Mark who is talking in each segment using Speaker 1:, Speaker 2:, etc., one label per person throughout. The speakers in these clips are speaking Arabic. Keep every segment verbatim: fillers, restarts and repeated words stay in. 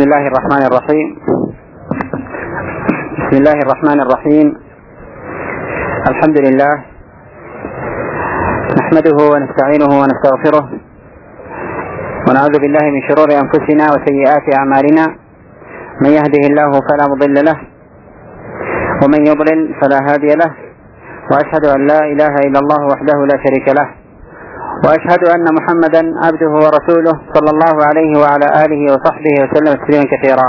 Speaker 1: بسم الله الرحمن الرحيم بسم الله الرحمن الرحيم الحمد لله نحمده ونستعينه ونستغفره ونعوذ بالله من شرور أنفسنا وسيئات أعمالنا. من يهده الله فلا مضل له ومن يضلل فلا هادي له، وأشهد أن لا إله إلا الله وحده لا شريك له، وأشهد أن محمدا عبده ورسوله صلى الله عليه وعلى آله وصحبه وسلم تسليما كثيرا.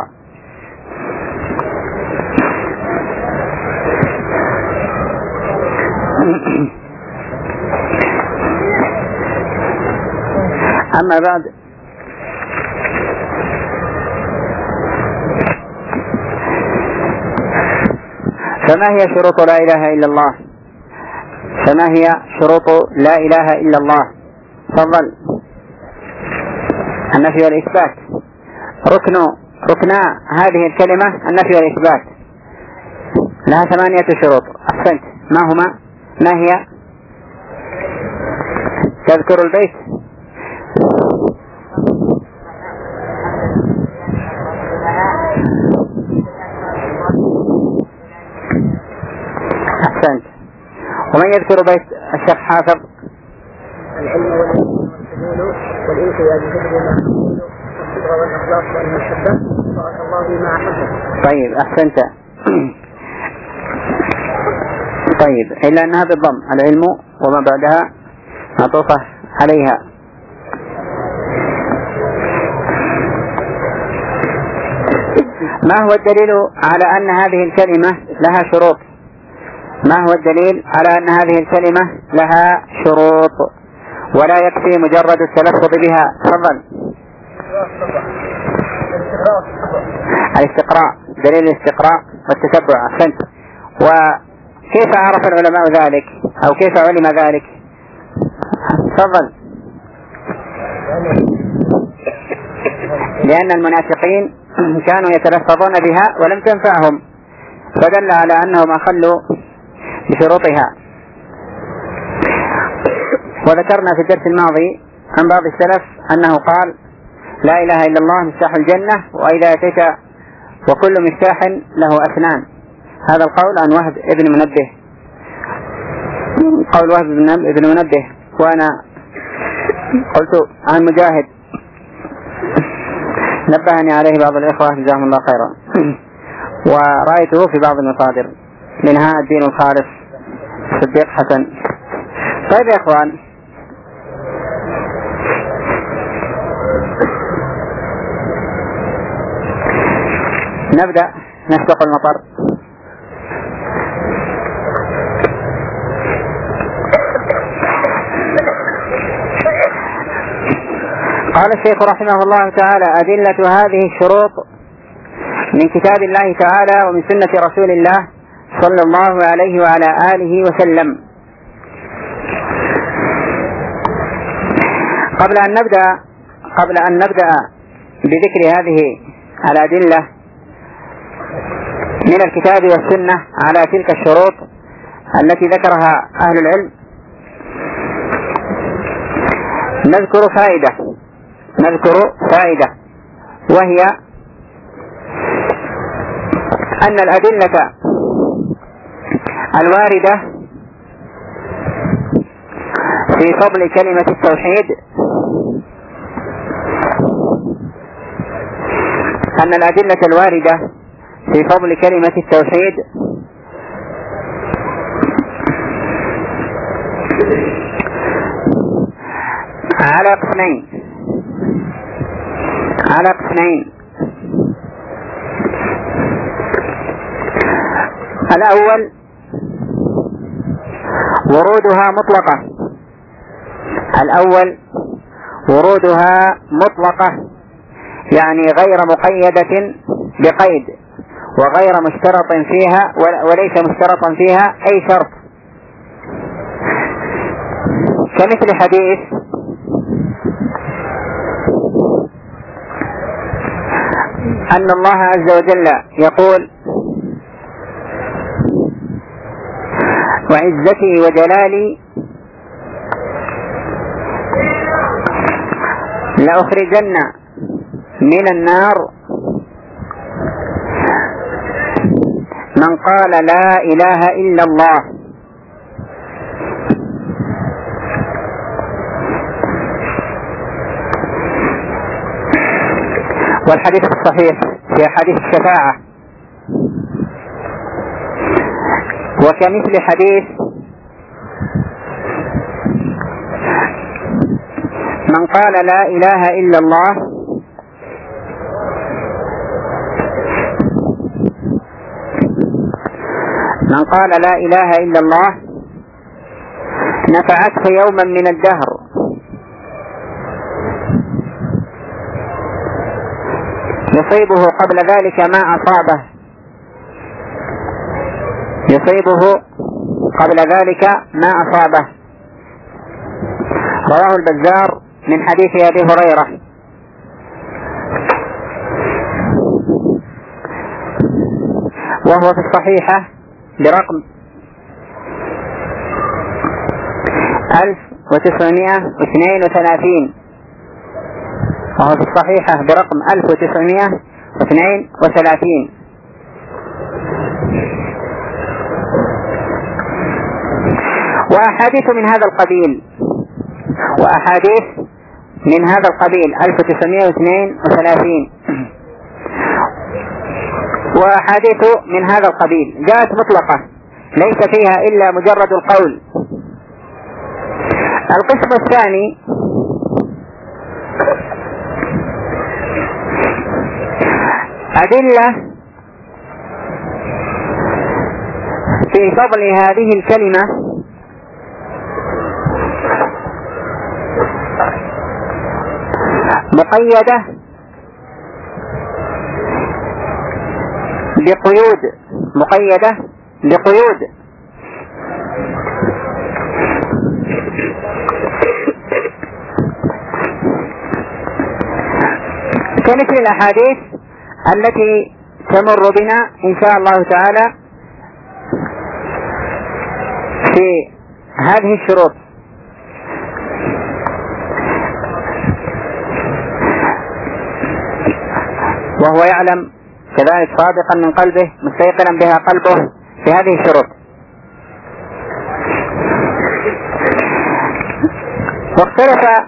Speaker 1: أما بعد، فما هي شروط لا إله إلا الله؟ فما هي شروط لا إله إلا الله؟ تفضل. النفي والإثبات. ركن ركنا هذه الكلمة النفي والإثبات، لها ثمانية شروط. أحسنت. ما هما؟ ما هي؟ تذكر البيت؟ أحسنت. ومن يذكر بيت الشيخ حافظ؟
Speaker 2: العلم والفضول والانقياد بفضل ما تقول والصبر والاخلاص والمحبه بارك الله بما احبه.
Speaker 1: طيب احسنت. طيب الا انها بالضم، العلم وما بعدها معطوفه عليها. ما هو الدليل على ان هذه الكلمه لها شروط؟ ما هو الدليل على أن هذه الكلمة لها شروط ولا يكفي مجرد التلفظ بها؟ تفضل. الاستقراء، دليل الاستقراء والتتبع. أحسنت. وكيف عرف العلماء ذلك أو كيف علم ذلك؟ تفضل. لأن المنافقين كانوا يتلفظون بها ولم تنفعهم، فدل على أنهم أخلوا بشروطها. وذكرنا في الدرس الماضي عن بعض السلف أنه قال: لا إله إلا الله مفتاح الجنة، وإذا أتيت وكل مفتاح له أثنان. هذا القول عن وهب ابن منبه، قول وهب ابن منبه. وأنا قلت عن مجاهد، نبهني عليه بعض الإخوة جزاهم الله خيرا، ورأيته في بعض المصادر، منها الدين الخالص صديق حسن. طيب يا اخوان، نبدأ نسبق المطر. قال الشيخ رحمه الله تعالى: أدلة هذه الشروط من كتاب الله تعالى ومن سنة رسول الله صلى الله عليه وعلى آله وسلم. قبل أن نبدأ قبل أن نبدأ بذكر هذه الأدلة من الكتاب والسنة على تلك الشروط التي ذكرها أهل العلم، نذكر فائدة نذكر فائدة وهي أن الأدلة الواردة في فضل كلمة التوحيد أن الأدلة الواردة في فضل كلمة التوحيد على قسمين على قسمين الأول ورودها مطلقة الأول ورودها مطلقة يعني غير مقيدة بقيد، وغير مشترط فيها وليس مشترطا فيها أي شرط، كمثل حديث أن الله عز وجل يقول: وعزتي وجلالي لأخرجن من النار من قال لا إله إلا الله. والحديث الصحيح في حديث الشفاعة، وكمثل حديث من قال لا إله إلا الله من قال لا إله إلا الله نفعته يوما من الدهر يصيبه قبل ذلك ما أصابه يصيبه قبل ذلك ما أصابه رواه البزار من حديث أبي هريرة. وهو في الصحيحة برقم ألف وتسعمائة واثنين وثلاثين وهو في الصحيحة برقم ألف وتسعمائة واثنين وثلاثين. وأحاديث من هذا القبيل وأحاديث من هذا القبيل ألف وتسعمائة واثنين وثلاثين وأحاديث من هذا القبيل جاءت مطلقة ليس فيها إلا مجرد القول. القسم الثاني أدلة في فضل هذه الكلمة مقيدة بقيود مقيدة بقيود كمثل الأحاديث التي تمر بنا إن شاء الله تعالى في هذه الشروط. وهو يعلم كذلك صادقا من قلبه مستيقنا بها قلبه في هذه الشروط. واختلف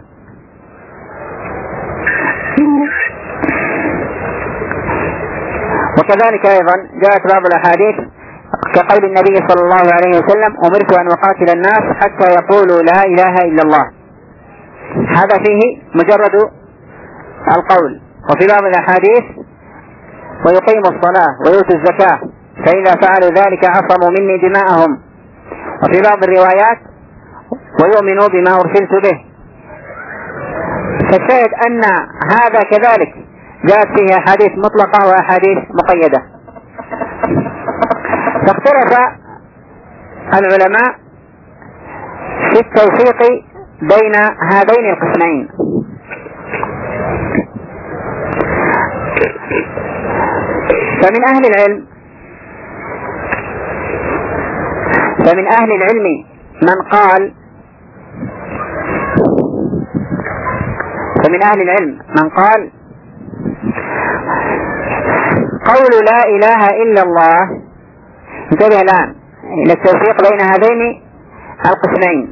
Speaker 1: وكذلك أيضا جاءت بعض الأحاديث كقول النبي صلى الله عليه وسلم أمرت أن أقاتل الناس حتى يقولوا لا إله إلا الله. هذا فيه مجرد القول. وفي بعض الأحاديث ويقيموا الصلاة ويؤتوا الزكاة فإذا فعلوا ذلك عصموا مني دماءهم. وفي بعض الروايات ويؤمنوا بما أرسلت به. فالشاهد أن هذا كذلك جاءت فيه أحاديث مطلقة وأحاديث مقيدة. فاختلف العلماء في التوفيق بين هذين القسمين. فمن أهل العلم فمن أهل العلم من قال فمن أهل العلم من قال قول لا إله إلا الله. انتبه الآن إلى التوفيق بين هذين القسمين.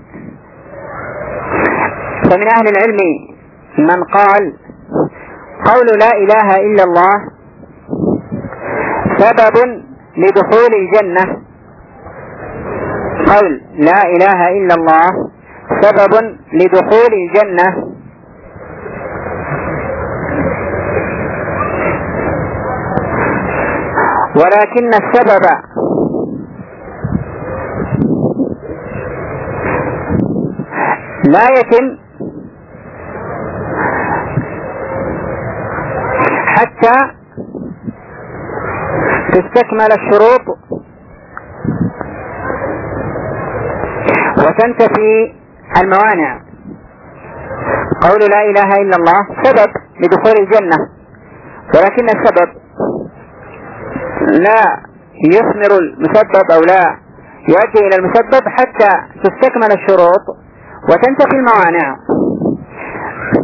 Speaker 1: فمن أهل العلم من قال قول لا إله إلا الله سبب لدخول الجنة. قول لا إله إلا الله سبب لدخول الجنة. ولكن السبب لا يتم حتى تستكمل الشروط وتنتفي الموانع. قول لا إله إلا الله سبب لدخول الجنة، ولكن السبب لا يثمر المسبب أو لا يؤدي إلى المسبب حتى تستكمل الشروط وتنتفي الموانع.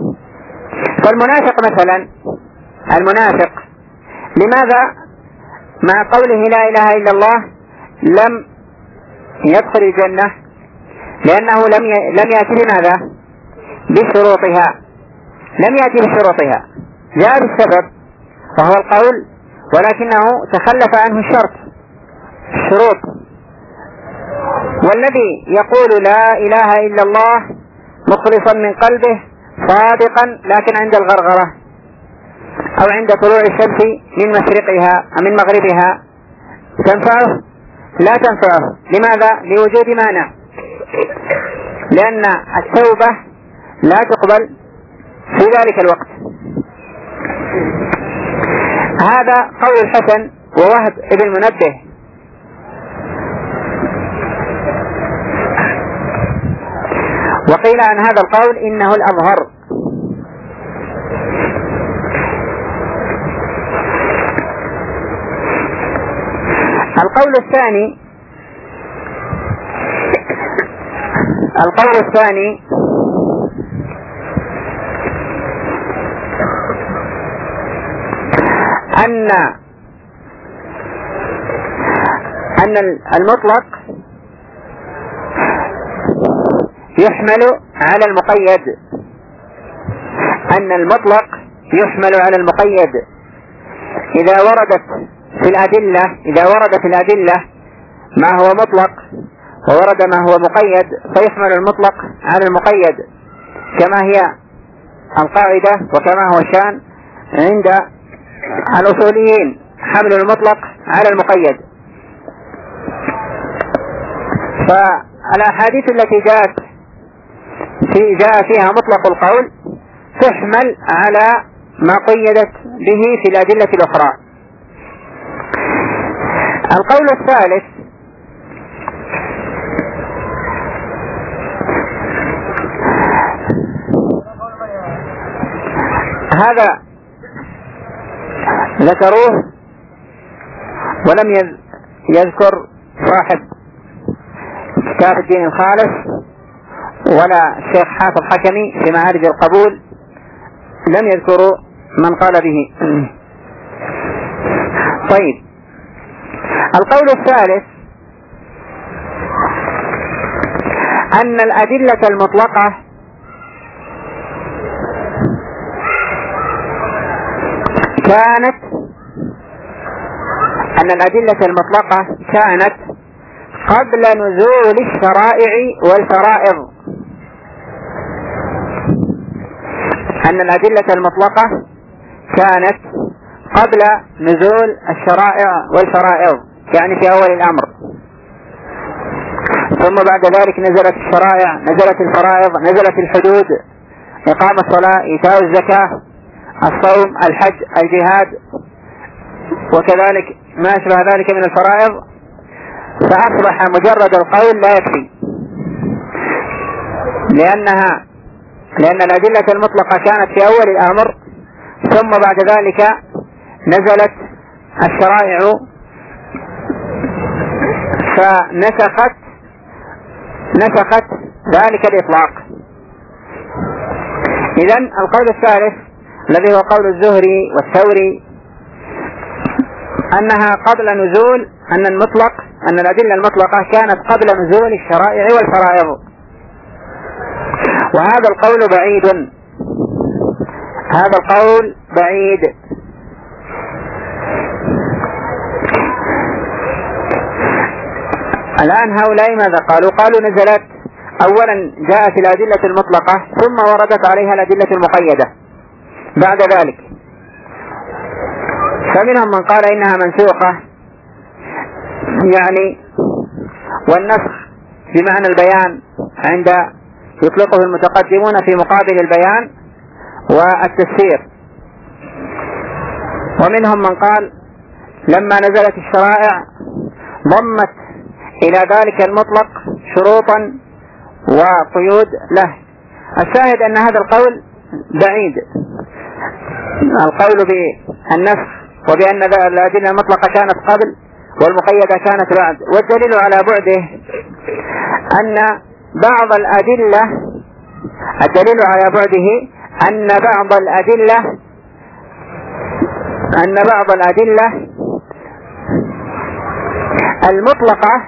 Speaker 1: فالمنافق مثلا، المنافق لماذا مع قوله لا إله إلا الله لم يدخل الجنة، لأنه لم لم يأتي بماذا؟ بشروطها، لم يأتي بشروطها، جاء بالسبب وهو القول، ولكنه تخلف عنه الشرط الشروط. والذي يقول لا إله إلا الله مخلصا من قلبه صادقا لكن عند الغرغرة أو عند طلوع الشمس من مشرقها أو من مغربها تنفعه؟ لا تنفعه. لماذا؟ لوجود مانع، لأن التوبة لا تقبل في ذلك الوقت. هذا قول الحسن ووهب ابن منبه. وقيل عن هذا القول إنه الأظهر. القول الثاني القول الثاني أن أن المطلق يحمل على المقيد، أن المطلق يحمل على المقيد إذا وردت في الأدلة إذا ورد في الأدلة ما هو مطلق وورد ما هو مقيد فيحمل المطلق على المقيد، كما هي القاعدة وكما هو الشأن عند الأصوليين، حمل المطلق على المقيد. فالأحاديث التي جاءت في جاء فيها مطلق القول تحمل على ما قيدت به في الأدلة الأخرى. القول الثالث هذا ذكروه ولم يذكر صاحب كتاب الدين الخالص ولا الشيخ حافظ حكمي في معارج القبول، لم يذكروا من قال به. طيب، القول الثالث أن الأدلة المطلقة كانت أن الأدلة المطلقة كانت قبل نزول الشرائع والفرائض. أن الأدلة المطلقة كانت قبل نزول الشرائع والفرائض، يعني في أول الأمر، ثم بعد ذلك نزلت الشرائع، نزلت الفرائض، نزلت الحدود، إقام الصلاة، إيتاء الزكاة، الصوم، الحج، الجهاد، وكذلك ما أشبه ذلك من الفرائض. فأصبح مجرد القول لا يكفي، لأنها لأن الأدلة المطلقة كانت في أول الأمر، ثم بعد ذلك نزلت الشرائع فنسخت نسخت ذلك الإطلاق. إذن القول الثالث الذي هو قول الزهري والثوري أنها قبل نزول أن المطلق أن الأدلة المطلقة كانت قبل نزول الشرائع والفرائض، وهذا القول بعيد هذا القول بعيد الآن هؤلاء ماذا قالوا؟ قالوا نزلت أولا جاءت الأدلة المطلقة ثم وردت عليها الأدلة المقيدة بعد ذلك، فمنهم من قال إنها منسوخة، يعني والنسخ بمعنى البيان عند يطلقه المتقدمون في مقابل البيان والتفسير. ومنهم من قال لما نزلت الشرائع ضمت إلى ذلك المطلق شروطا وقيود له. الشاهد أن هذا القول بعيد، القول بالنسخ وبأن الأدلة المطلقة كانت قبل والمقيدة كانت بعد. والدليل على بعده أن بعض الأدلة الدليل على بعده أن بعض الأدلة أن بعض الأدلة المطلقة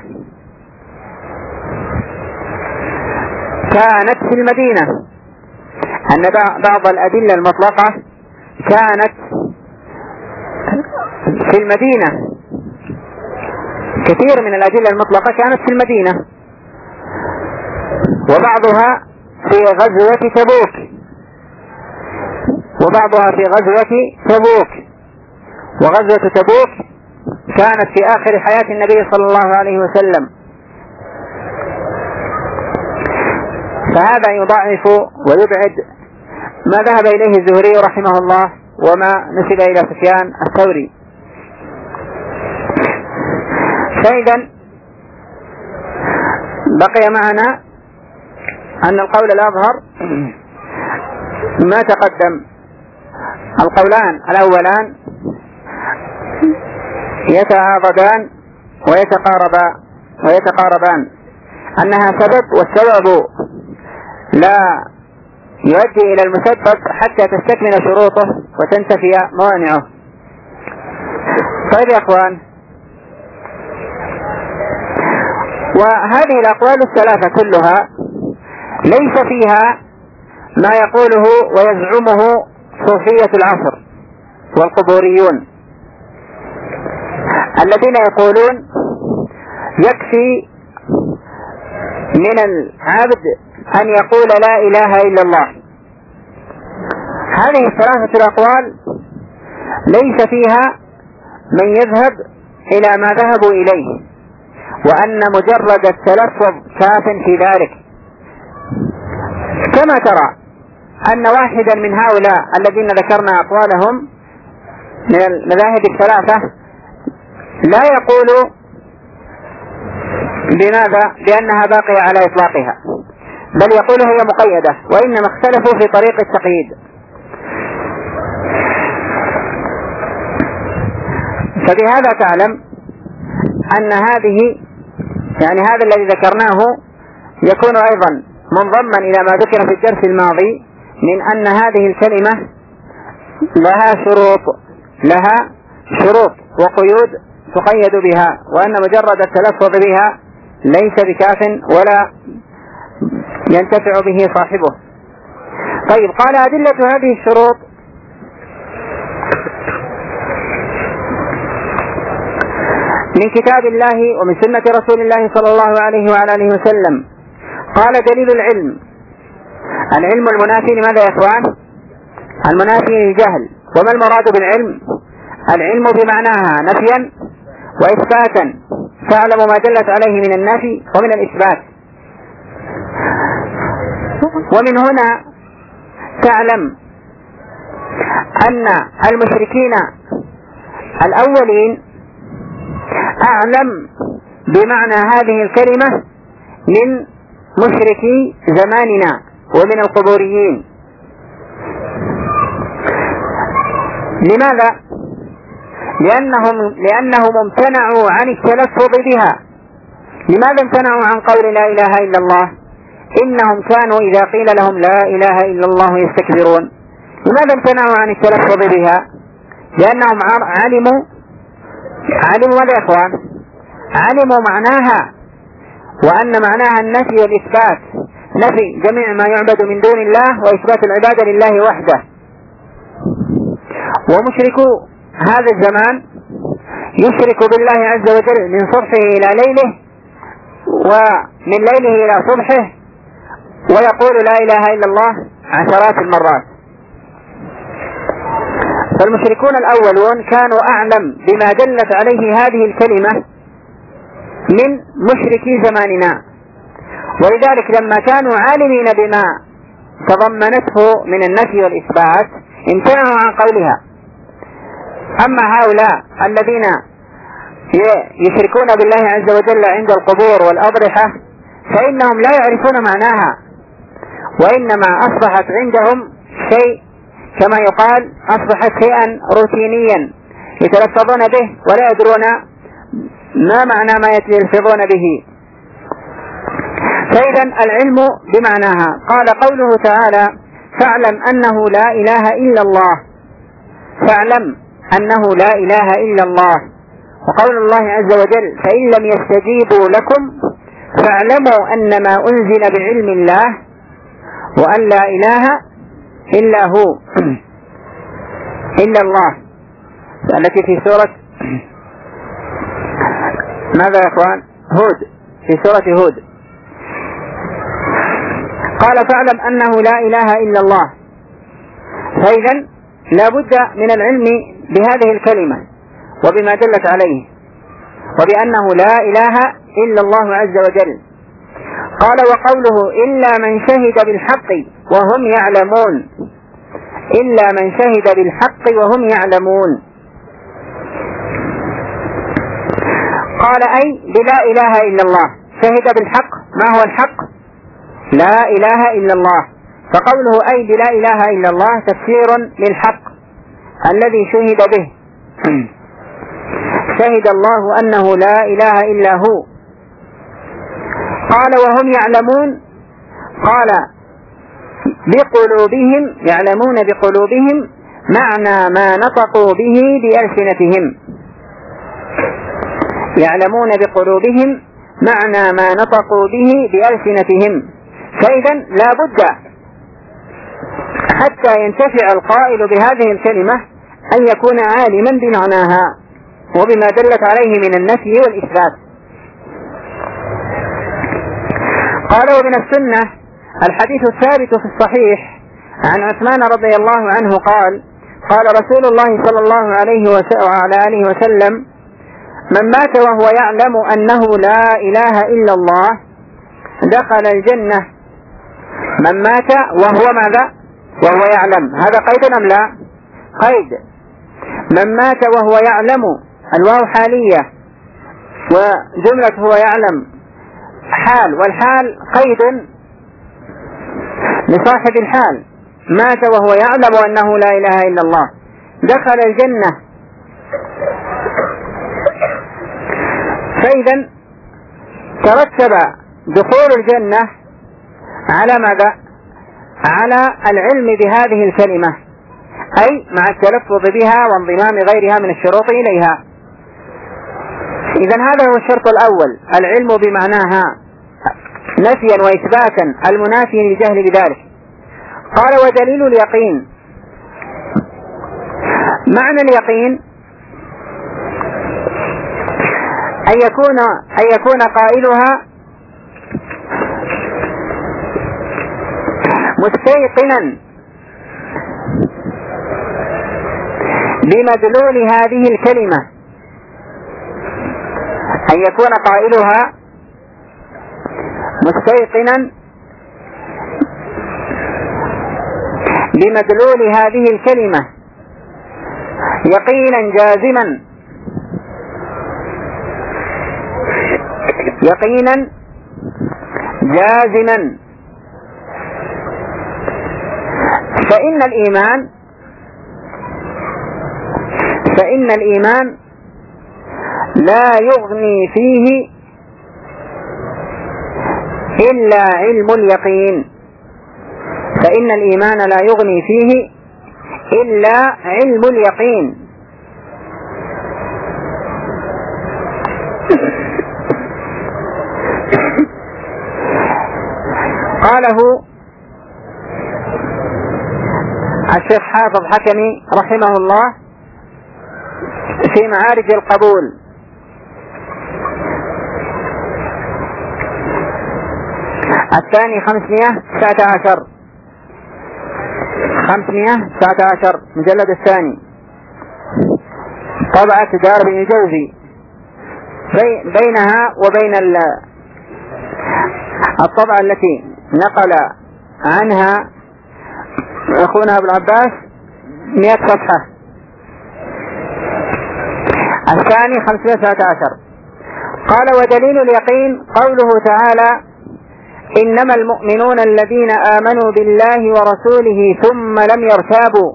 Speaker 1: كانت في المدينة، أن بعض الأدلة المطلقة كانت في المدينة، كثير من الأدلة المطلقة كانت في المدينة، وبعضها في غزوة تبوك وبعضها في غزوة تبوك وغزوة تبوك كانت في آخر حياة النبي صلى الله عليه وسلم، فهذا يضعف ويبعد ما ذهب إليه الزهري رحمه الله وما نسب إلى سفيان الثوري. فإذا بقي معنا أن القول الأظهر ما تقدم. القولان الأولان يتعاضدان ويتقاربان ويتقاربان أنها سبب، والسبب لا يؤدي إلى المسبب حتى تستكمل شروطه وتنتفي موانعه. طيب يا أخوان، وهذه الأقوال الثلاثة كلها ليس فيها ما يقوله ويزعمه صوفية العصر والقبوريون الذين يقولون يكفي من العبد أن يقول لا إله إلا الله. هذه الثلاثة الأقوال ليس فيها من يذهب إلى ما ذهبوا إليه، وأن مجرد التلفظ كاف في ذلك. كما ترى أن واحدا من هؤلاء الذين ذكرنا أقوالهم من المذاهب الثلاثة لا يقول بماذا؟ بأنها باقية على إطلاقها، بل يقول هي مقيدة، وإنما اختلفوا في طريق التقييد. فبهذا تعلم أن هذه يعني هذا الذي ذكرناه يكون أيضا منضما إلى ما ذكر في الدرس الماضي من أن هذه الكلمة لها شروط لها شروط وقيود تقيد بها، وأن مجرد التلفظ بها ليس بكاف ولا ينتفع به صاحبه. طيب، قال أدلة هذه الشروط: من كتاب الله ومن سنة رسول الله صلى الله عليه وعلى آله وسلم. قال: دليل العلم، العلم المنافي لماذا يا إخوان؟ المنافي للجهل. وما المراد بالعلم؟ العلم بمعناها نفيا وإثباتا، تعلم ما دلت عليه من النفي ومن الإثبات. ومن هنا تعلم أن المشركين الأولين أعلم بمعنى هذه الكلمة من مشركي زماننا ومن القبوريين. لماذا؟ لأنهم, لأنهم امتنعوا عن التلفظ بها. لماذا امتنعوا عن قول لا إله إلا الله؟ إنهم كانوا إذا قيل لهم لا إله إلا الله يستكبرون. لماذا امتنعوا عن التلفظ بها؟ لأنهم علموا علموا ماذا يا إخوان؟ علموا معناها، وأن معناها النفي والإثبات، نفي جميع ما يعبد من دون الله وإثبات العبادة لله وحده. ومشركو هذا الزمان يشرك بالله عز وجل من صبحه إلى ليله ومن ليله إلى صبحه، ويقول لا إله إلا الله عشرات المرات. فالمشركون الأولون كانوا أعلم بما دلت عليه هذه الكلمة من مشركي زماننا، ولذلك لما كانوا عالمين بما تضمنته من النفي والإثبات امتنعوا عن قولها. أما هؤلاء الذين يشركون بالله عز وجل عند القبور والأضرحة فإنهم لا يعرفون معناها، وإنما أصبحت عندهم شيء كما يقال أصبحت شيئا روتينيا يتلفظون به ولا يدرون ما معنى ما يتلفظون به. فإذا العلم بمعناها. قال قوله تعالى: فاعلم أنه لا إله إلا الله. فاعلم أنه لا إله إلا الله. وقول الله عز وجل فإن لم يستجيبوا لكم فاعلموا أنما أنزل بعلم الله وأن لا إله إلا هو إلا الله، التي في سورة ماذا يا أخوان؟ هود، في سورة هود. قال فاعلم أنه لا إله إلا الله. فإذا لا بد من العلم بهذه الكلمة وبما دلت عليه، وبأنه لا إله إلا الله عز وجل. قال وقوله إلا من شهد بالحق وهم يعلمون، إلا من شهد بالحق وهم يعلمون. قال أي بلا إله إلا الله. شهد بالحق، ما هو الحق؟ لا إله إلا الله. فقوله أي بلا إله إلا الله تفسير للحق الذي شهد به. شهد الله أنه لا إله إلا هو. قال وهم يعلمون، قال بقلوبهم، يعلمون بقلوبهم معنى ما نطقوا به بألسنتهم، يعلمون بقلوبهم معنى ما نطقوا به بألسنتهم. فإذا لا بد حتى ينتفع القائل بهذه الكلمة أن يكون عالما بمعناها وبما دلت عليه من النفي والإثبات. قال ومن السنة الحديث الثابت في الصحيح عن عثمان رضي الله عنه قال قال رسول الله صلى الله عليه وعلى آله وسلم من مات وهو يعلم أنه لا إله إلا الله دخل الجنة. من مات وهو ماذا؟ وهو يعلم. هذا قيد أم لا؟ قيد. من مات وهو يعلم، الواو حالية وجملة هو يعلم حال، والحال قيد لصاحب الحال. مات وهو يعلم أنه لا إله إلا الله دخل الجنة. فإذا ترتب دخول الجنة على ماذا؟ على العلم بهذه الكلمة، أي مع التلفظ بها وانضمام غيرها من الشروط إليها. إذن هذا هو الشرط الأول، العلم بمعناها نفيا وإثباتا المنافي للجهل بذلك. قال ودليل اليقين، معنى اليقين أن يكون أن يكون قائلها مستيقنا بمدلول هذه الكلمة، أن يكون قائلها مستيقنا بمدلول هذه الكلمة يقينا جازما، يقينا جازما. فإن الإيمان فإن الإيمان لا يغني فيه إلا علم اليقين، فإن الإيمان لا يغني فيه إلا علم اليقين. قاله الشيخ حافظ حكمي رحمه الله في معارج القبول. الثاني خمسمائة وتسعة عشر خمسمائة وتسعة عشر مجلد الثاني، طبعة دار بن الجوزي. بينها وبين الطبعة التي نقل عنها أخونا ابن عباس مئة صفحة. الثاني خمسمائة وتسعة عشر. قال ودليل اليقين قوله تعالى إنما المؤمنون الذين آمنوا بالله ورسوله ثم لم يرتابوا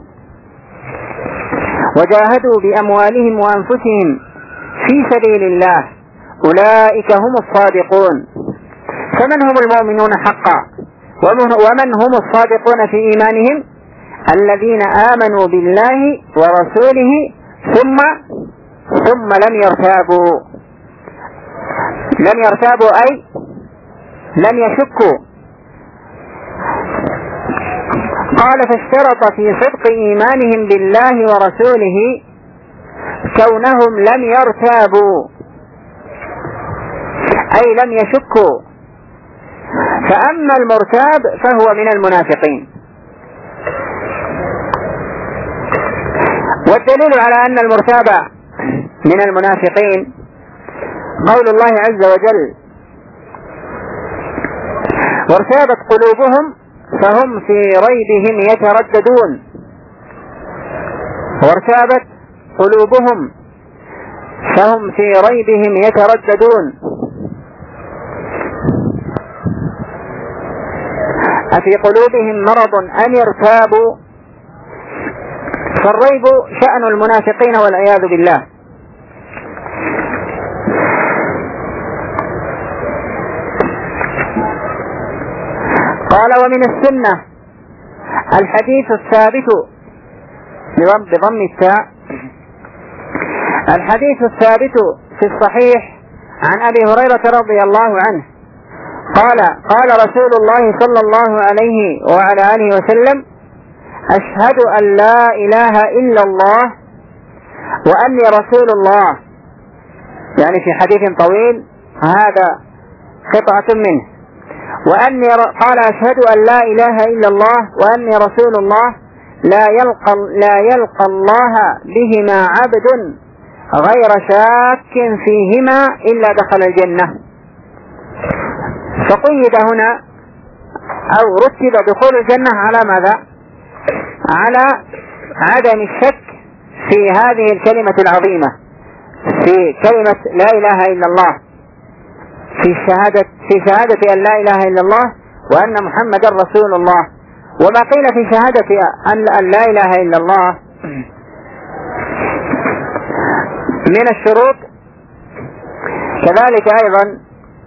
Speaker 1: وجاهدوا بأموالهم وأنفسهم في سبيل الله أولئك هم الصادقون. فمن هم المؤمنون حقا ومن هم الصادقون في إيمانهم؟ الذين آمنوا بالله ورسوله ثم ثم لم يرتابوا. لم يرتابوا أي لم يشكوا. قال فاشترط في صدق إيمانهم بالله ورسوله كونهم لم يرتابوا أي لم يشكوا. فأما المرتاب فهو من المنافقين. والدليل على أن المرتاب من المنافقين قول الله عز وجل وارتابت قلوبهم فهم في ريبهم يترددون. وارتابت قلوبهم فهم في ريبهم يترددون. أفي قلوبهم مرض أم ارتابوا. فالريب شأن المنافقين والعياذ بالله. قال ومن السنة الحديث الثابت بضم التاء الحديث الثابت في الصحيح عن أبي هريرة رضي الله عنه قال قال رسول الله صلى الله عليه وعلى آله وسلم أشهد أن لا إله إلا الله وأني رسول الله. يعني في حديث طويل هذا قطعة منه. وأني قال أشهد أن لا إله إلا الله وأني رسول الله لا يلقى, لا يلقى الله بهما عبد غير شاك فيهما إلا دخل الجنة. فقيد هنا أو رتب دخول الجنة على ماذا؟ على عدم الشك في هذه الكلمة العظيمة، في كلمة لا إله إلا الله، في شهادة في شهادة أن لا إله إلا الله وأن محمدا رسول الله. وما قيل في شهادة أن لا إله إلا الله من الشروط كذلك أيضا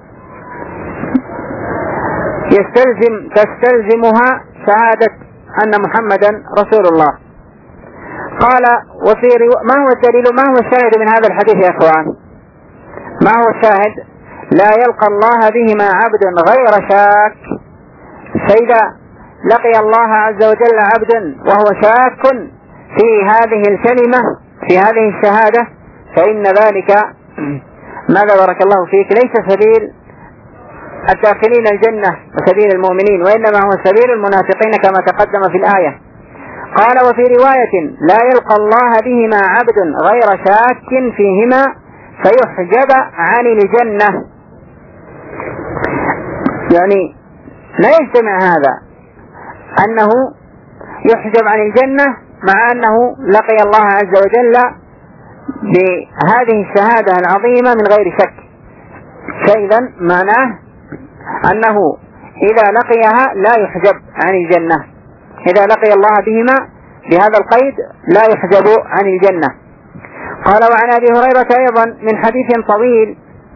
Speaker 1: يستلزم تستلزمها شهادة أن محمدا رسول الله. قال وفي رو... ما هو الدليل ما هو الشاهد من هذا الحديث يا إخوان؟ ما هو الشاهد؟ لا يلقى الله بهما عبد غير شاك. فإذا لقي الله عز وجل عبدا وهو شاك في هذه الكلمة في هذه الشهادة فإن ذلك ماذا بارك الله فيك ليس سبيل الداخلين الجنة وسبيل المؤمنين، وإنما هو سبيل المنافقين كما تقدم في الآية. قال وفي رواية لا يلقى الله بهما عبد غير شاك فيهما فيحجب عن الجنة. يعني لا يجتمع هذا أنه يحجب عن الجنة مع أنه لقي الله عز وجل بهذه الشهادة العظيمة من غير شك. فإذا معناه أنه إذا لقيها لا يحجب عن الجنة، إذا لقي الله بهما بهذا القيد لا يحجب عن الجنة. قال وعن أبي هريرة أيضا من حديث طويل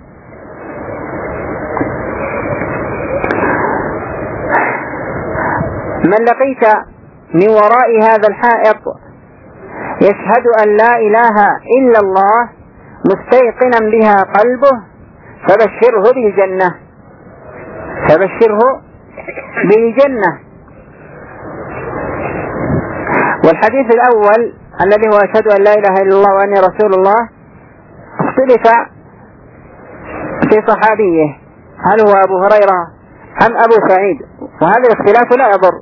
Speaker 1: من لقيت من وراء هذا الحائط يشهد أن لا إله إلا الله مستيقنا بها قلبه فبشره بالجنة فبشره بالجنة. والحديث الأول الذي هو أشهد أن لا إله إلا الله وأني رسول الله اختلف في صحابيه هل هو أبو هريرة أم أبو سعيد، وهذا الاختلاف لا يضر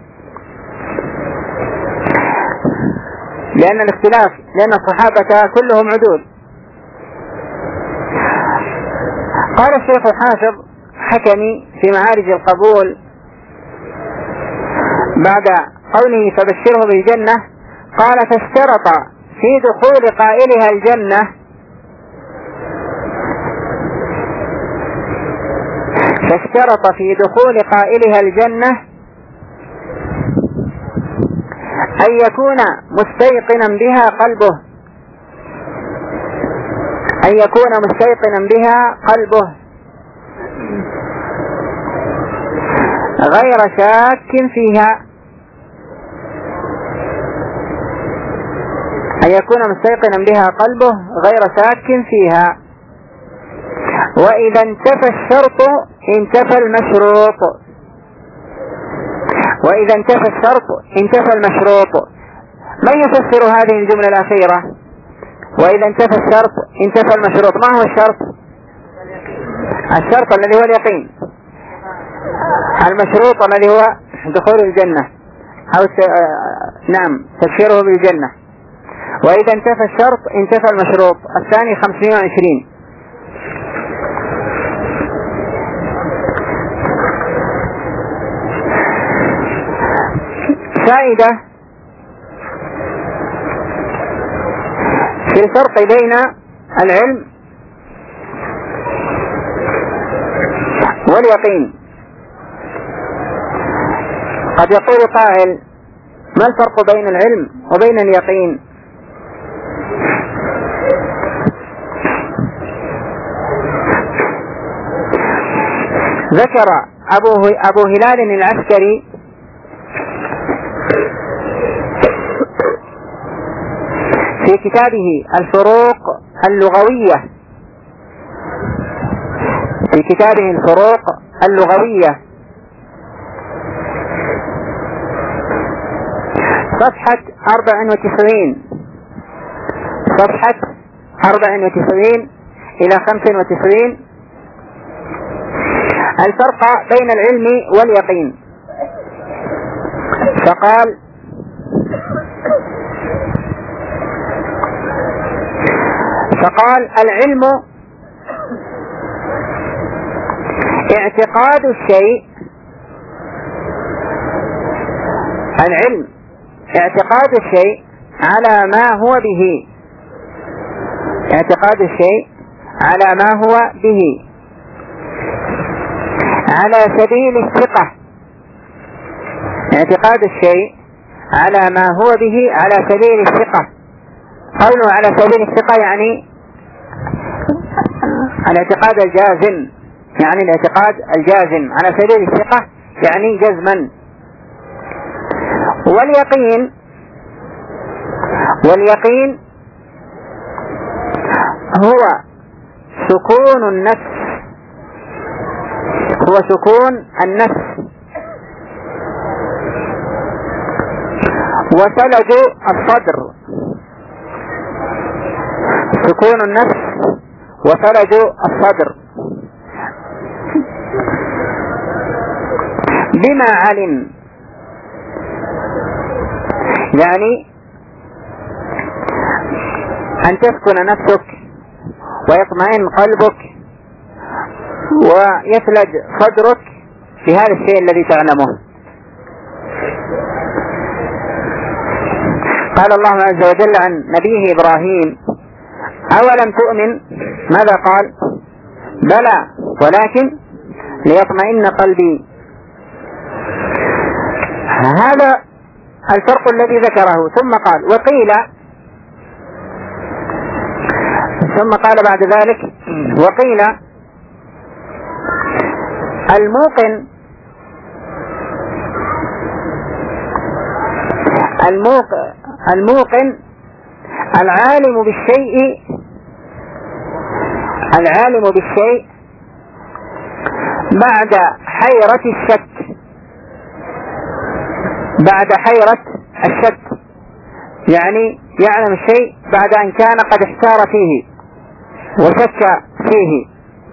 Speaker 1: لأن الاختلاف لأن الصحابة كلهم عدول. قال الشيخ حافظ حكمي في معارج القبول بعد قوله فبشره بالجنة قال فاشترط في دخول قائلها الجنة فاشترط في دخول قائلها الجنة أن يكون مستيقنا بها قلبه أن يكون مستيقنا بها قلبه غير شاك فيها. أن يكون مستيقنا بها قلبه غير شاك فيها. وإذا انتفى الشرط انتفى المشروط، وإذا انتفى الشرط انتفى المشروط. من يفسر هذه الجملة الأخيرة؟ وإذا انتفى الشرط انتفى المشروط، ما هو الشرط؟ الشرط الذي هو اليقين، المشروط الذي هو دخول الجنة أو ت... نعم تبشيره بالجنة. وإذا انتفى الشرط انتفى المشروط. الثاني خمسمائة وعشرين. فائدة في الفرق بين العلم واليقين. قد يقول قائل: ما الفرق بين العلم وبين اليقين؟ ذكر أبو, أبو هلال العسكري في كتابه الفروق اللغوية في كتابه الفروق اللغوية صفحة أربع وتسعين صفحة أربع وتسعين إلى خمس وتسعين الفرق بين العلم واليقين. فقال: فقال العلم اعتقاد الشيء العلم اعتقاد الشيء على ما هو به اعتقاد الشيء على ما هو به على سبيل الثقة اعتقاد الشيء على ما هو به على سبيل الثقة. قوله على سبيل الثقة يعني الاعتقاد الجازم، يعني الاعتقاد الجازم على سبيل الثقة يعني جزما. واليقين واليقين هو سكون النفس هو سكون النفس وثلج الصدر سكون النفس وثلج الصدر بما علم، يعني أن تسكن نفسك ويطمئن قلبك ويثلج صدرك في هذا الشيء الذي تعلمه. قال الله عز وجل عن نبيه إبراهيم: أولم تؤمن؟ ماذا قال؟ بلى ولكن ليطمئن قلبي. هذا الفرق الذي ذكره. ثم قال: وقيل ثم قال بعد ذلك: وقيل الموقن الموقن الموقن العالم بالشيء العالم بالشيء بعد حيرة الشك بعد حيرة الشك يعني يعلم الشيء بعد أن كان قد احتار فيه وشك فيه.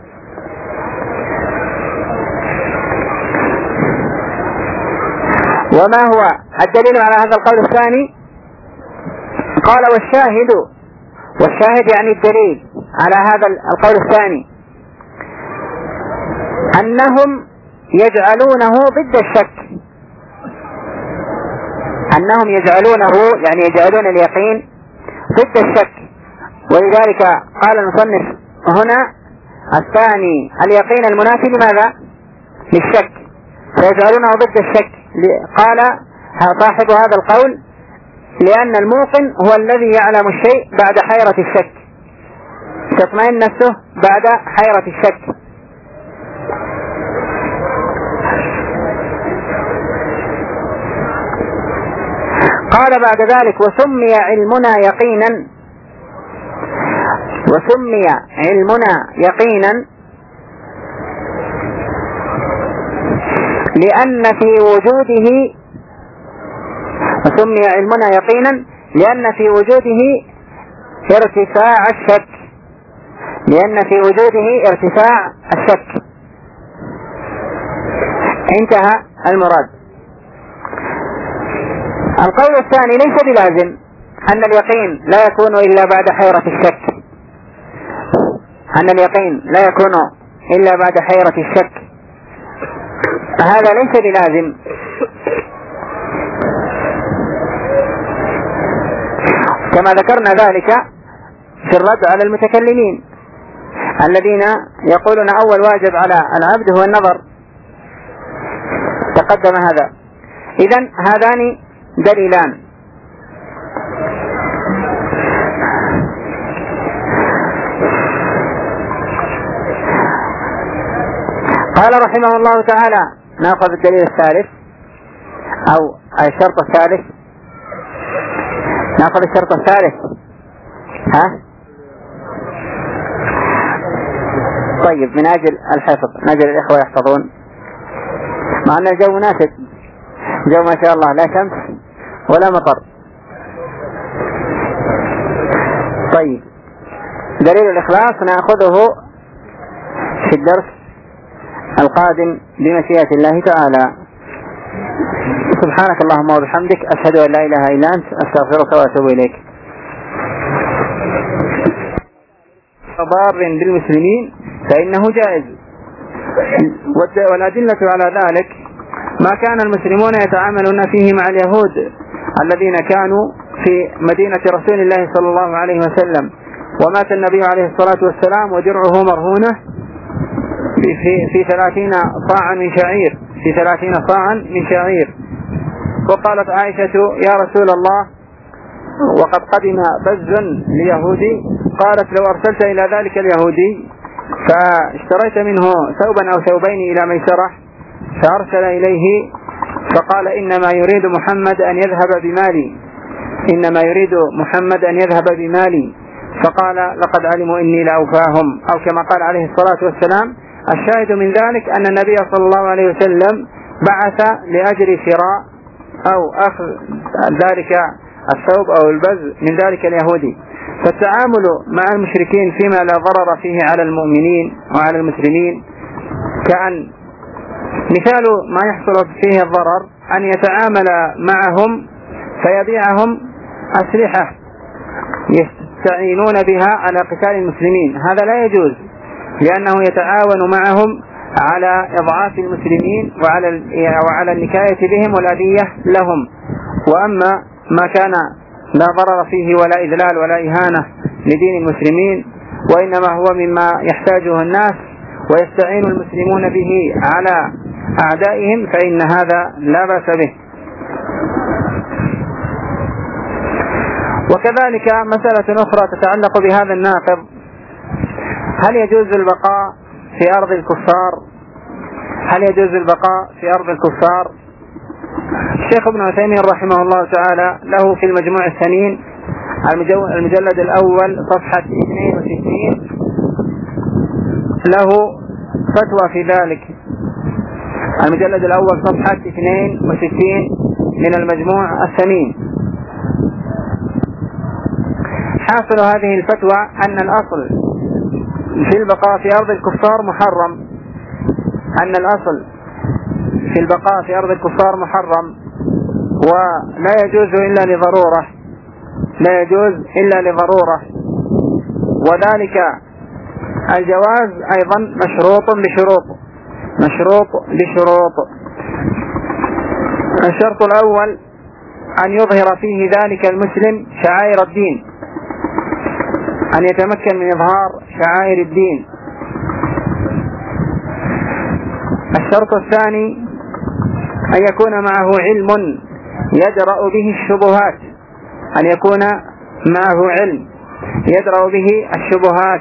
Speaker 1: وما هو الدليل على هذا القول الثاني؟ قال: والشاهد والشاهد يعني الدليل على هذا القول الثاني أنهم يجعلونه ضد الشك أنهم يجعلونه يعني يجعلون اليقين ضد الشك. ولذلك قال المصنف هنا الثاني اليقين المنافي لماذا؟ للشك، فيجعلونه ضد الشك. قال صاحب هذا القول: لأن الموقن هو الذي يعلم الشيء بعد حيرة الشك، تطمئن نفسه بعد حيرة الشك. قال بعد ذلك: وسمي علمنا يقينا وسمي علمنا يقينا لأن في وجوده وسمي علمنا يقينا لأن في وجوده ارتفاع الشك لأن في وجوده ارتفاع الشك. انتهى المراد. القول الثاني ليس بلازم أن اليقين لا يكون إلا بعد حيرة الشك أن اليقين لا يكون إلا بعد حيرة الشك هذا ليس بلازم. كما ذكرنا ذلك في الرد على المتكلمين الذين يقولون أول واجب على العبد هو النظر. تقدم هذا. إذن هذان دليلان. قال رحمه الله تعالى: نأخذ الدليل الثالث أو الشرط الثالث. نأخذ الشرط الثالث. ها؟ طيب، من أجل الحفظ، من أجل الإخوة يحفظون، مع أن الجو ناشط، جو ما شاء الله، لا شمس ولا مطر. طيب، دليل الإخلاص نأخذه في الدرس القادم بمشيئة الله تعالى. سبحانك اللهم وبحمدك، أشهد أن لا إله إلا أنت، أستغفرك وأتوب إليك. ضار بالمسلمين فإنه جائز، والأدلة على ذلك ما كان المسلمون يتعاملون فيه مع اليهود الذين كانوا في مدينة رسول الله صلى الله عليه وسلم، ومات النبي عليه الصلاة والسلام ودرعه مرهونة في في في ثلاثين صاعا من شعير في ثلاثين صاعا من شعير. وقالت عائشة: يا رسول الله، وقد قدم بز ليهودي، قالت: لو أرسلت إلى ذلك اليهودي فاشتريت منه ثوبا أو ثوبين إلى ميسرة، فأرسل إليه فقال: إنما يريد محمد أن يذهب بمالي إنما يريد محمد أن يذهب بمالي فقال: لقد علموا إني لأوفاهم، أو كما قال عليه الصلاة والسلام. الشاهد من ذلك أن النبي صلى الله عليه وسلم بعث لأجل شراء أو أخذ ذلك الثوب أو البز من ذلك اليهودي. فالتعامل مع المشركين فيما لا ضرر فيه على المؤمنين وعلى المسلمين، كأن مثال ما يحصل فيه الضرر أن يتعامل معهم فيبيعهم أسلحة يستعينون بها على قتال المسلمين، هذا لا يجوز، لأنه يتعاون معهم على إضعاف المسلمين وعلى وعلى النكاية بهم والأذية لهم. وأما ما كان لا ضرر فيه ولا إذلال ولا إهانة لدين المسلمين، وإنما هو مما يحتاجه الناس ويستعين المسلمون به على أعدائهم، فإن هذا لا بأس به. وكذلك مسألة أخرى تتعلق بهذا الناقض: هل يجوز البقاء في أرض الكفار؟ هل يجوز البقاء في أرض الكفار؟ الشيخ ابن عثيمين رحمه الله تعالى له في المجموع الثمين المجلد الأول صفحة اثنين وستين له فتوى في ذلك. المجلد الأول صفحة اثنين وستين من المجموع الثمين. حاصل هذه الفتوى أن الأصل في البقاء في أرض الكفار محرم أن الأصل في البقاء في أرض الكفار محرم ولا يجوز إلا لضرورة لا يجوز إلا لضرورة وذلك الجواز أيضا مشروط بشروط مشروط بشروط الشرط الأول أن يظهر فيه ذلك المسلم شعائر الدين، أن يتمكن من إظهار شعائر الدين. الشرط الثاني أن يكون معه علم يدرأ به الشبهات أن يكون معه علم يدرأ به الشبهات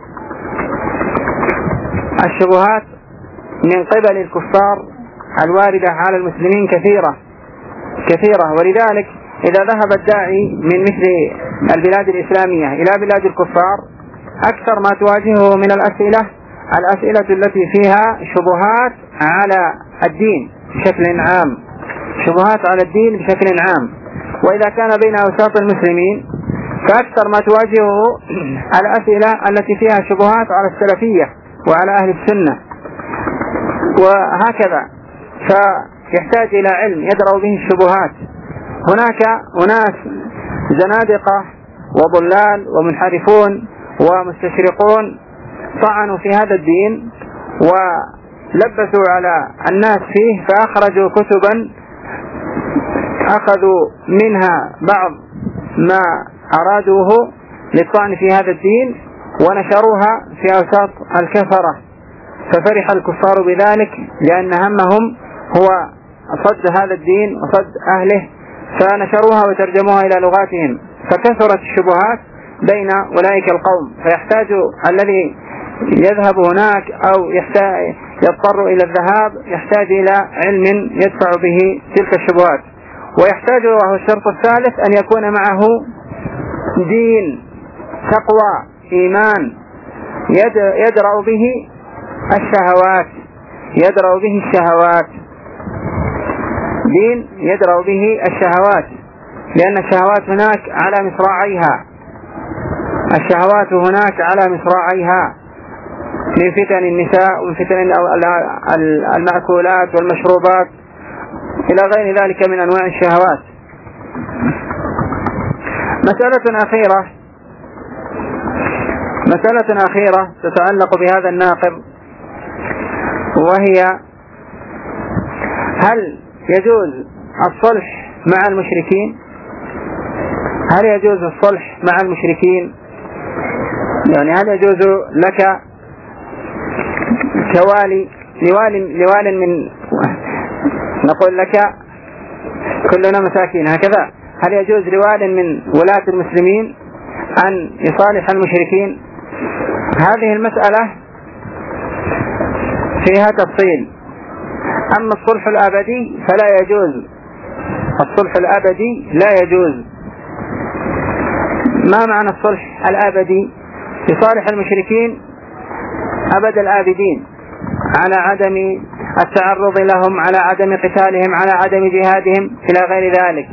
Speaker 1: الشبهات من قبل الكفار الواردة على المسلمين كثيرة كثيرة ولذلك إذا ذهب الداعي من مثل البلاد الإسلامية إلى بلاد الكفار أكثر ما تواجهه من الأسئلة الأسئلة التي فيها شبهات على الدين بشكل عام، شبهات على الدين بشكل عام. وإذا كان بين أوساط المسلمين فأكثر ما تواجهه الأسئلة التي فيها شبهات على السلفية وعلى أهل السنة وهكذا، فيحتاج إلى علم يدرأ به الشبهات. هناك أناس زنادقة وضلال ومنحرفون ومستشرقون طعنوا في هذا الدين ولبسوا على الناس فيه، فأخرجوا كتبا أخذوا منها بعض ما أرادوه للطعن في هذا الدين ونشروها في أوساط الكفرة، ففرح الكفار بذلك لأن همهم هو صد هذا الدين وصد أهله، فنشروها وترجموها إلى لغاتهم، فكثرت الشبهات بين أولئك القوم، فيحتاج الذي يذهب هناك أو يحتاج يضطر إلى الذهاب يحتاج إلى علم يدفع به تلك الشبهات، ويحتاج وهو الشرط الثالث أن يكون معه دين تقوى إيمان يدرأ به الشهوات يدرأ به الشهوات دين يدرأ به الشهوات، لأن الشهوات هناك على مصراعيها الشهوات هناك على مصراعيها من فتن النساء ومن فتن المأكولات والمشروبات إلى غير ذلك من أنواع الشهوات. مسألة أخيرة مسألة أخيرة تتعلق بهذا الناقض، وهي هل يجوز الصلح مع المشركين؟ هل يجوز الصلح مع المشركين؟ يعني هل يجوز لك كوالي لوال لوال من نقول لك كلنا مساكين هكذا، هل يجوز لوال من ولاة المسلمين أن يصالح المشركين؟ هذه المسألة فيها تفصيل. أما الصلح الأبدي فلا يجوز، الصلح الأبدي لا يجوز. ما معنى الصلح الأبدي؟ يصالح المشركين أبد الآبدين على عدم التعرض لهم، على عدم قتالهم، على عدم جهادهم إلى غير ذلك.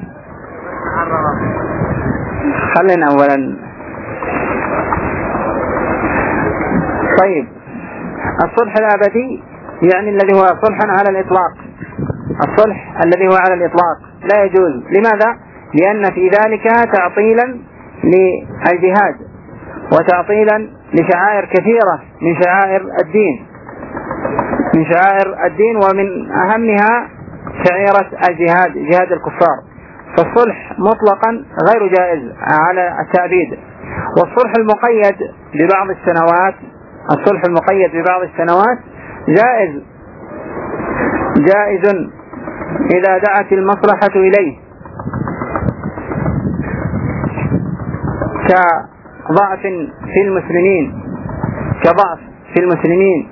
Speaker 1: خلينا أولا. طيب، الصلح الأبدي يعني الذي هو صلحا على الإطلاق، الصلح الذي هو على الإطلاق لا يجوز. لماذا؟ لأن في ذلك تعطيلا للجهاد وتعطيلا لشعائر كثيرة من شعائر الدين من شعائر الدين ومن أهمها شعيرة الجهاد، جهاد الكفار. فالصلح مطلقا غير جائز على التأبيد. والصلح المقيد ببعض السنوات الصلح المقيد ببعض السنوات جائز جائز إذا دعت المصلحة إليه، كضعف في المسلمين كضعف في المسلمين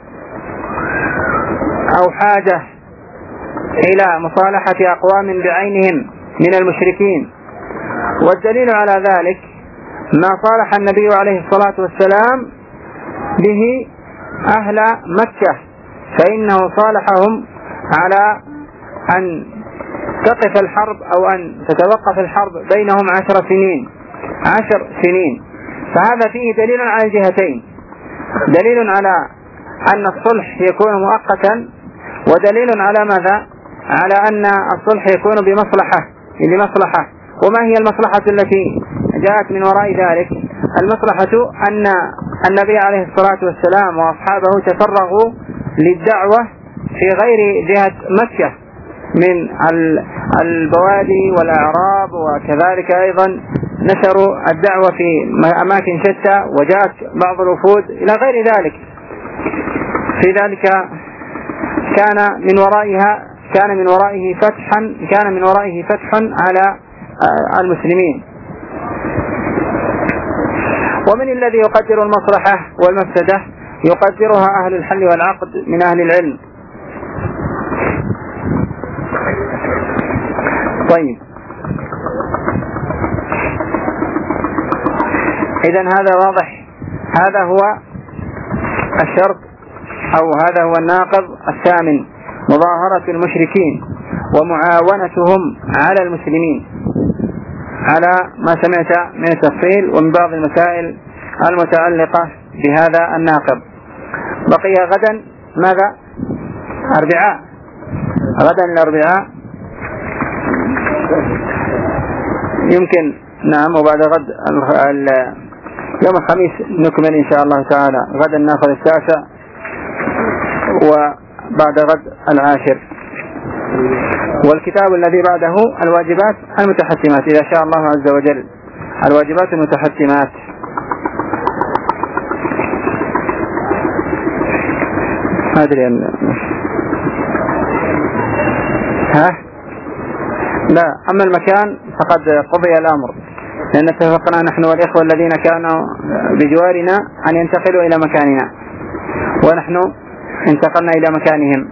Speaker 1: أو حاجة إلى مصالحة أقوام بعينهم من المشركين. والدليل على ذلك ما صالح النبي عليه الصلاة والسلام به أهل مكة، فإنه صالحهم على أن تقف الحرب أو أن تتوقف الحرب بينهم عشر سنين عشر سنين فهذا فيه دليل على الجهتين، دليل على أن الصلح يكون مؤقتا، ودليل على ماذا؟ على أن الصلح يكون بمصلحة لمصلحة. وما هي المصلحة التي جاءت من وراء ذلك؟ المصلحة أن النبي عليه الصلاة والسلام وأصحابه تفرغوا للدعوة في غير جهة مكة من البوادي والأعراب، وكذلك أيضا نشروا الدعوة في أماكن شتى، وجاءت بعض الوفود إلى غير ذلك. في ذلك كان من ورائها كان من ورائه فتحا كان من ورائه فتح على المسلمين. ومن الذي يقدر المصلحة والمفسدة؟ يقدرها أهل الحل والعقد من أهل العلم. طيب، إذن هذا واضح، هذا هو الشرط أو هذا هو الناقض الثامن، مظاهرة المشركين ومعاونتهم على المسلمين، على ما سمعت من التفصيل ومن بعض المسائل المتعلقة بهذا الناقض. بقي غدا ماذا؟ أربعاء، غدا الأربعاء يمكن، نعم، وبعد غد يوم الخميس نكمل إن شاء الله تعالى. غدا نأخذ التاسع وبعد غد العاشر. والكتاب الذي بعده الواجبات المتحتمات إذا شاء الله عز وجل، الواجبات المتحتمات. ما أدري أن... ها؟ لا، أما المكان فقد قضي الأمر، لأن اتفقنا نحن والإخوة الذين كانوا بجوارنا أن ينتقلوا إلى مكاننا، ونحن انتقلنا إلى مكانهم،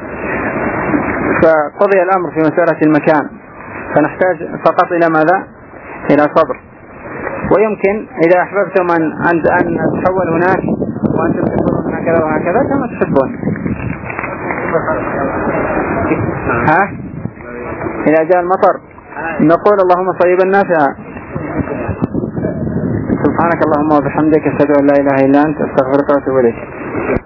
Speaker 1: فقضي الأمر في مسألة المكان، فنحتاج فقط إلى ماذا؟ إلى صبر. ويمكن إذا أحببتم أن أن تحول هناك وأنتم تكونون هكذا وهكذا كما تحبون. ها؟ إذا جاء المطر نقول اللهم صيبا نافعا. سبحانك اللهم وبحمدك، أشهد أن لا إله إلا أنت، أستغفرك وأتوب إليك.